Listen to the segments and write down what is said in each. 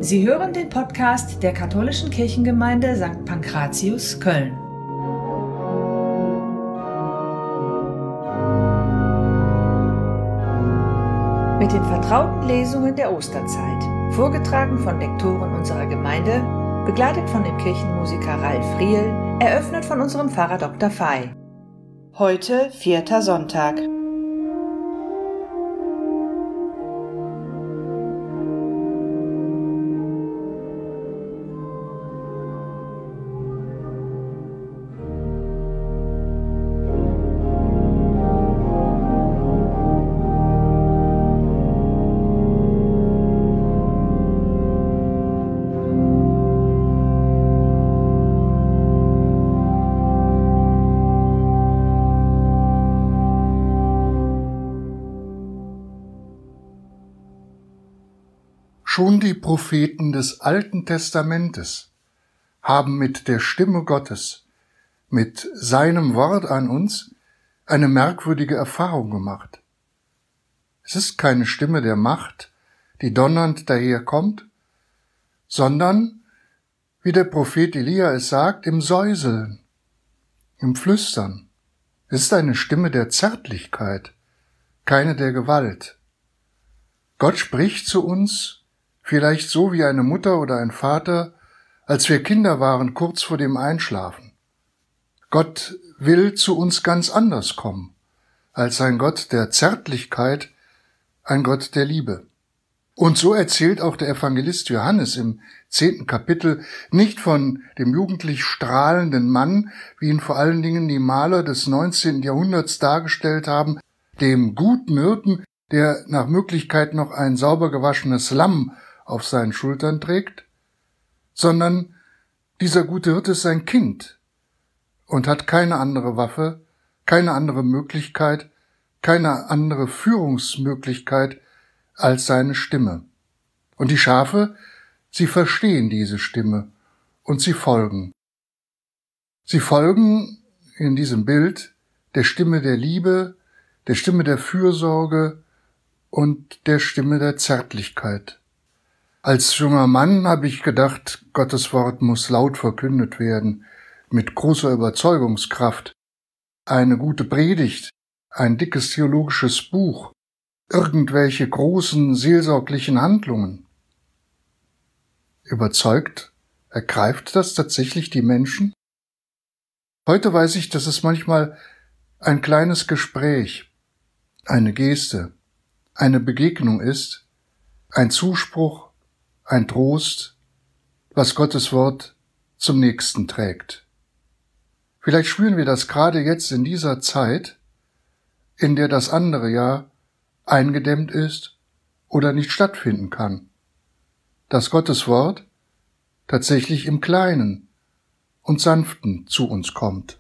Sie hören den Podcast der Katholischen Kirchengemeinde St. Pankratius, Köln. Mit den vertrauten Lesungen der Osterzeit, vorgetragen von Lektoren unserer Gemeinde, begleitet von dem Kirchenmusiker Ralf Riehl, eröffnet von unserem Pfarrer Dr. Fey. Heute 4. Sonntag. Schon die Propheten des Alten Testamentes haben mit der Stimme Gottes, mit seinem Wort an uns, eine merkwürdige Erfahrung gemacht. Es ist keine Stimme der Macht, die donnernd daherkommt, sondern, wie der Prophet Elia es sagt, im Säuseln, im Flüstern. Es ist eine Stimme der Zärtlichkeit, keine der Gewalt. Gott spricht zu uns, vielleicht so wie eine Mutter oder ein Vater, als wir Kinder waren, kurz vor dem Einschlafen. Gott will zu uns ganz anders kommen, als ein Gott der Zärtlichkeit, ein Gott der Liebe. Und so erzählt auch der Evangelist Johannes im 10. Kapitel nicht von dem jugendlich strahlenden Mann, wie ihn vor allen Dingen die Maler des 19. Jahrhunderts dargestellt haben, dem guten Hirten, der nach Möglichkeit noch ein sauber gewaschenes Lamm auf seinen Schultern trägt, sondern dieser gute Hirte ist sein Kind und hat keine andere Waffe, keine andere Möglichkeit, keine andere Führungsmöglichkeit als seine Stimme. Und die Schafe, sie verstehen diese Stimme und sie folgen. Sie folgen in diesem Bild der Stimme der Liebe, der Stimme der Fürsorge und der Stimme der Zärtlichkeit. Als junger Mann habe ich gedacht, Gottes Wort muss laut verkündet werden, mit großer Überzeugungskraft. Eine gute Predigt, ein dickes theologisches Buch, irgendwelche großen seelsorglichen Handlungen. Überzeugt, ergreift das tatsächlich die Menschen? Heute weiß ich, dass es manchmal ein kleines Gespräch, eine Geste, eine Begegnung ist, ein Zuspruch, ein Trost, was Gottes Wort zum Nächsten trägt. Vielleicht spüren wir das gerade jetzt in dieser Zeit, in der das andere ja eingedämmt ist oder nicht stattfinden kann, dass Gottes Wort tatsächlich im Kleinen und Sanften zu uns kommt.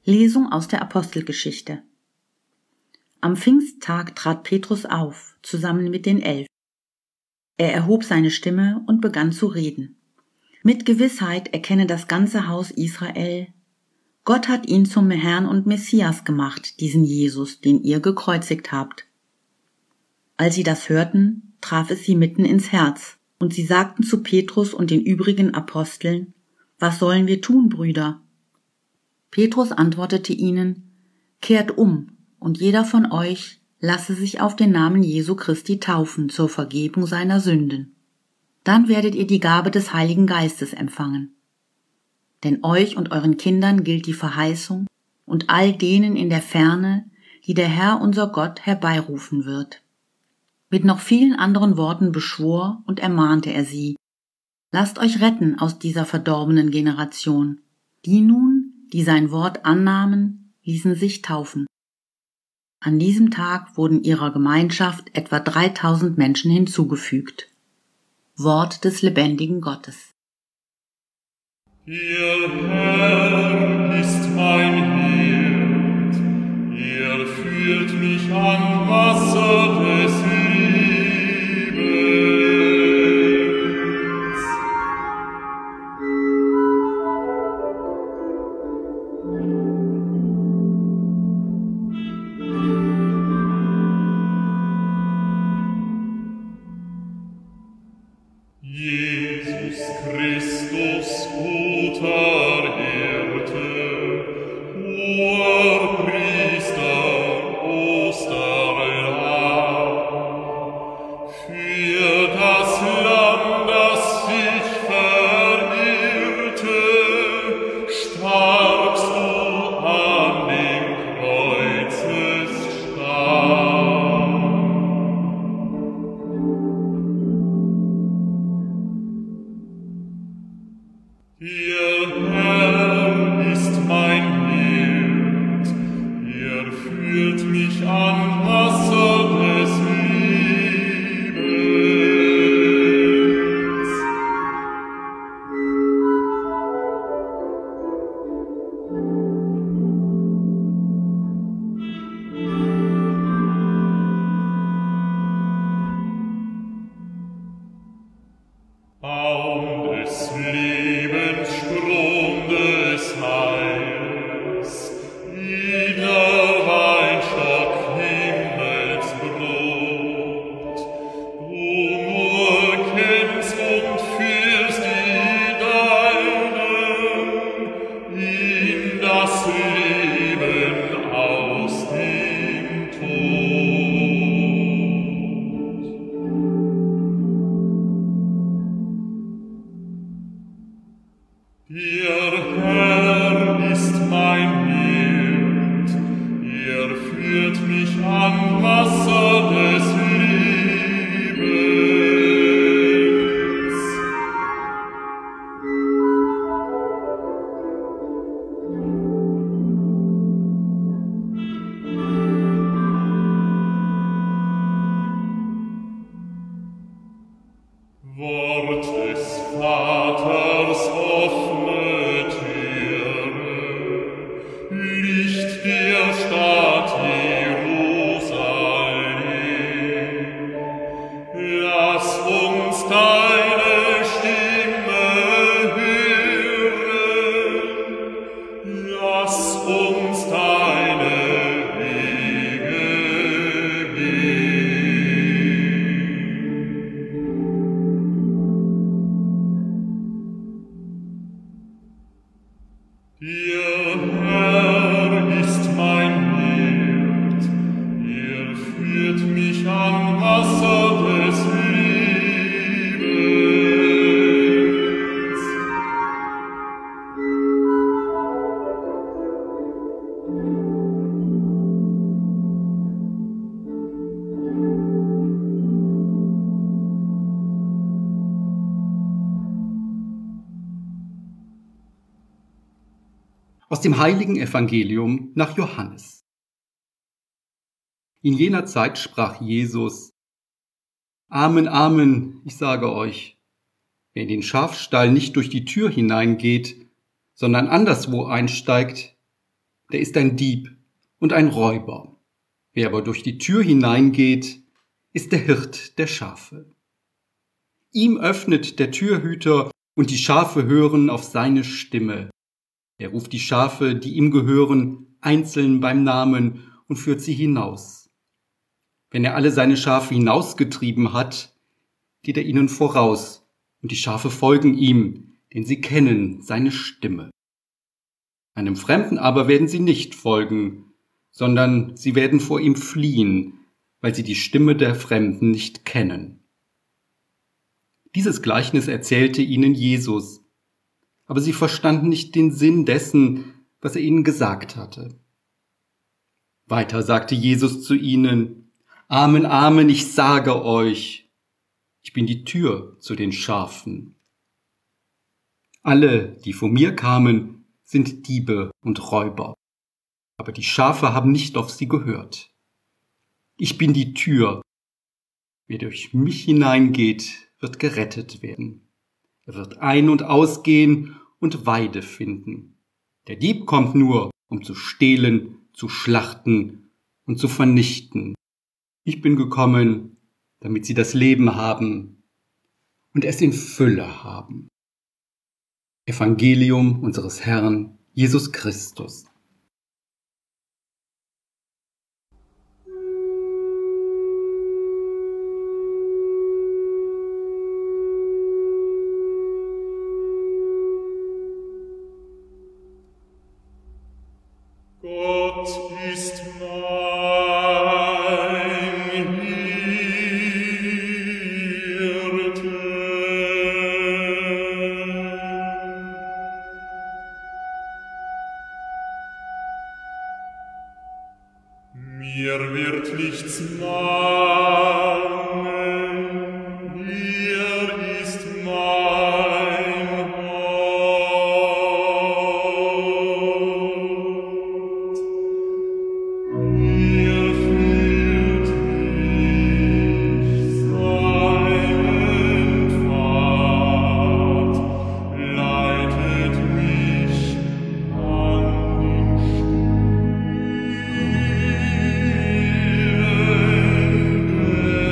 Lesung aus der Apostelgeschichte. Am Pfingsttag trat Petrus auf, zusammen mit den 11. Er erhob seine Stimme und begann zu reden. Mit Gewissheit erkenne das ganze Haus Israel: Gott hat ihn zum Herrn und Messias gemacht, diesen Jesus, den ihr gekreuzigt habt. Als sie das hörten, traf es sie mitten ins Herz, und sie sagten zu Petrus und den übrigen Aposteln: Was sollen wir tun, Brüder? Petrus antwortete ihnen: Kehrt um, und jeder von euch lasse sich auf den Namen Jesu Christi taufen zur Vergebung seiner Sünden. Dann werdet ihr die Gabe des Heiligen Geistes empfangen. Denn euch und euren Kindern gilt die Verheißung und all denen in der Ferne, die der Herr unser Gott herbeirufen wird. Mit noch vielen anderen Worten beschwor und ermahnte er sie: Lasst euch retten aus dieser verdorbenen Generation. Die nun, die sein Wort annahmen, ließen sich taufen. An diesem Tag wurden ihrer Gemeinschaft etwa 3000 Menschen hinzugefügt. Wort des lebendigen Gottes. Ihr Herr ist mein Hirt, er führt mich an Wasser des Lebens. Jesus Christus, guter Hirte, hoher Priester, Osterlamm, für das Lamm, das sich verirrte, starbst du an dem Kreuzesstamm. Ihr Herr ist mein Hirt, er führt mich an Wasser des Lebens. Baum des Lebens, Strom des Heils, edler Weinstock, Himmelsbrot. Du nur kennst und führst die Deinen in das Leben aus dem Tod. Ihr Herr ist mein Hirt, er führt mich an Wasser des Lebens. Wort des Vaters, offene Türe, Licht der Stadt Jerusalem. Lass uns deine Stimme hören, lass uns deine Wege gehen. Ihr Herr ist mein Hirt, er führt mich an Wasser des Lebens. Aus dem heiligen Evangelium nach Johannes. In jener Zeit sprach Jesus: Amen, Amen, ich sage euch, wer in den Schafstall nicht durch die Tür hineingeht, sondern anderswo einsteigt, der ist ein Dieb und ein Räuber. Wer aber durch die Tür hineingeht, ist der Hirt der Schafe. Ihm öffnet der Türhüter, und die Schafe hören auf seine Stimme. Er ruft die Schafe, die ihm gehören, einzeln beim Namen und führt sie hinaus. Wenn er alle seine Schafe hinausgetrieben hat, geht er ihnen voraus, und die Schafe folgen ihm, denn sie kennen seine Stimme. Einem Fremden aber werden sie nicht folgen, sondern sie werden vor ihm fliehen, weil sie die Stimme der Fremden nicht kennen. Dieses Gleichnis erzählte ihnen Jesus, aber sie verstanden nicht den Sinn dessen, was er ihnen gesagt hatte. Weiter sagte Jesus zu ihnen: Amen, Amen, ich sage euch, ich bin die Tür zu den Schafen. Alle, die vor mir kamen, sind Diebe und Räuber, aber die Schafe haben nicht auf sie gehört. Ich bin die Tür. Wer durch mich hineingeht, wird gerettet werden. Er wird ein- und ausgehen und Weide finden. Der Dieb kommt nur, um zu stehlen, zu schlachten und zu vernichten. Ich bin gekommen, damit sie das Leben haben und es in Fülle haben. Evangelium unseres Herrn Jesus Christus. Gott ist mein Hirte. Mir wird nichts mangeln, er ist mein Gott. Er führt mich seinen Pfad, leitet mich an den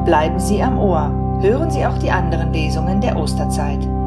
Bleiben Sie am Ohr. Hören Sie auch die anderen Lesungen der Osterzeit.